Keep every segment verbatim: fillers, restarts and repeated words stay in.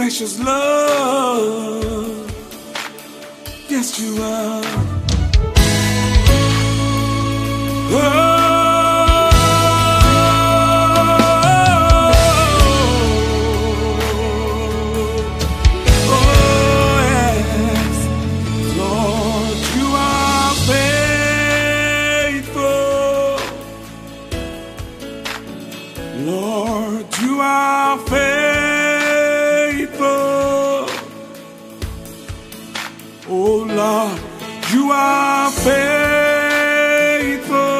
precious love. Yes, you are. Oh. Lord, you are faithful. Oh Lord, you are faithful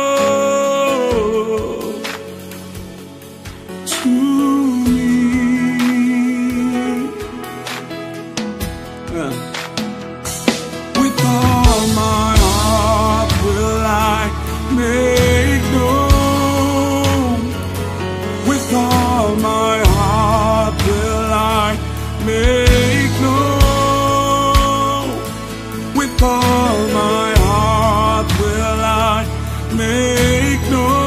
to me. Uh. With all my heart will I make known. With all my heart will I make known. With all my heart will I make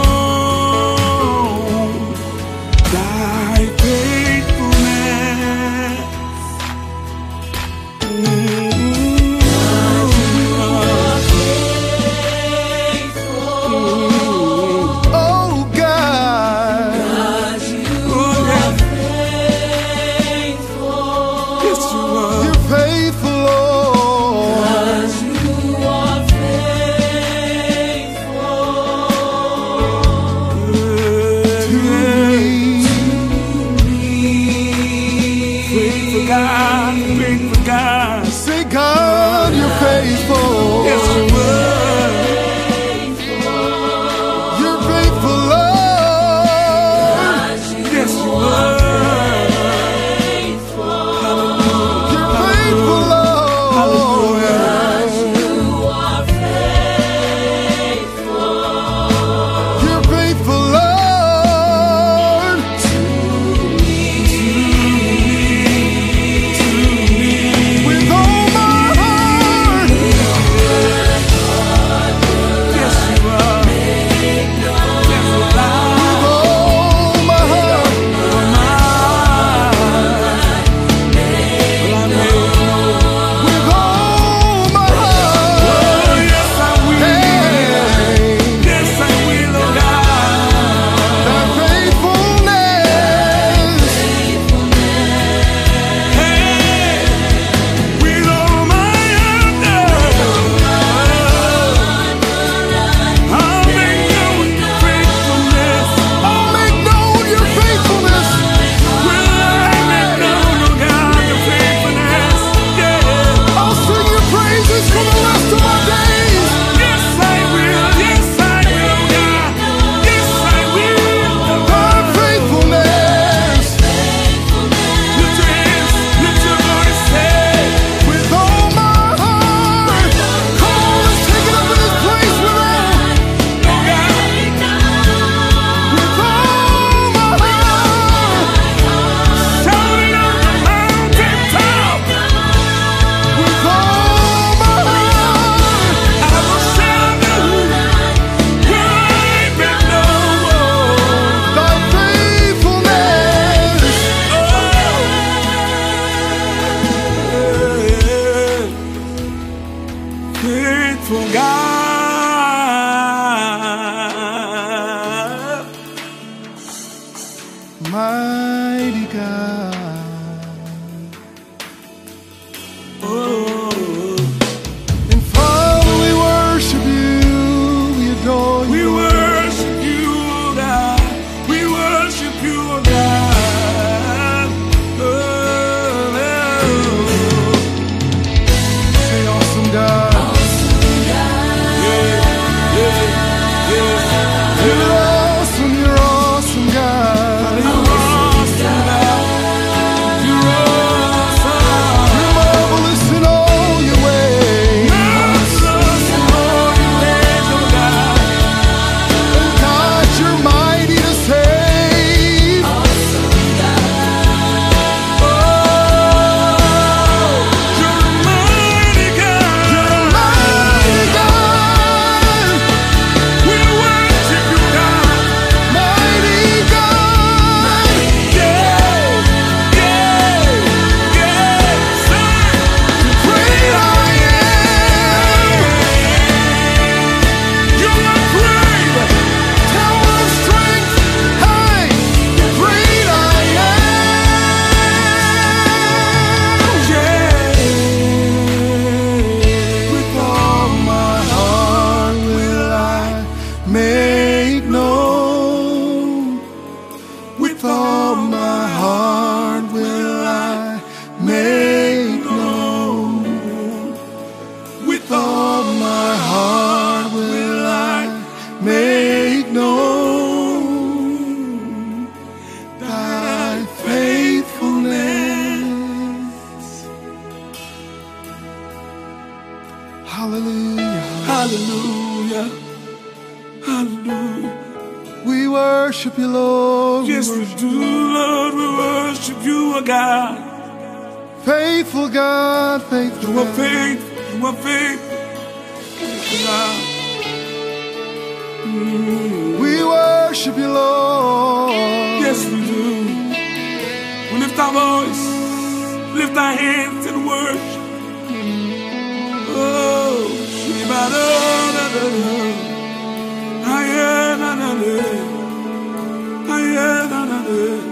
known thy faithfulness. Mm-hmm. God, you are faithful. Oh God. You're faithful, Lord. God, you are faithful to me. Faithful God, faithful God. Say, God, you're faithful. Yes, you were. You're faithful, Lord. Yes, you were. With all my Hallelujah. Hallelujah. Hallelujah. We worship you, Lord. Yes, we do, Lord. We worship you, O God. Faithful God, faithful You are God. faithful. You are faithful. Faithful God. Mm. We worship you, Lord. Yes, we do. We lift our voice, lift our hands in worship. Oh, Shiba da da da da. Aye, na na na. Aye, na na na.